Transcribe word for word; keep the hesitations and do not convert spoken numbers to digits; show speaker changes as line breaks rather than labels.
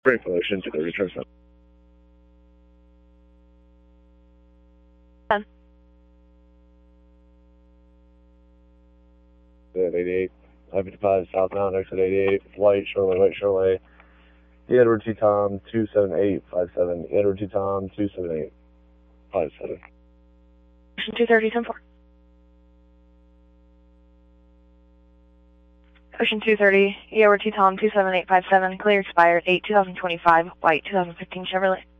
Break motion to the return stop.
ten.
eighty-eight, I fifty-five, southbound, exit eighty-eight, flight, shortway, white shortway, Edward T. Tom, two seven eight five seven, Edward T. Tom, two seven eight five seven.
Ocean two thirty, ten four. Ocean two thirty, Edward T. Tom, two seven eight five seven, clear expired, eight two thousand twenty-five, white two thousand fifteen Chevrolet.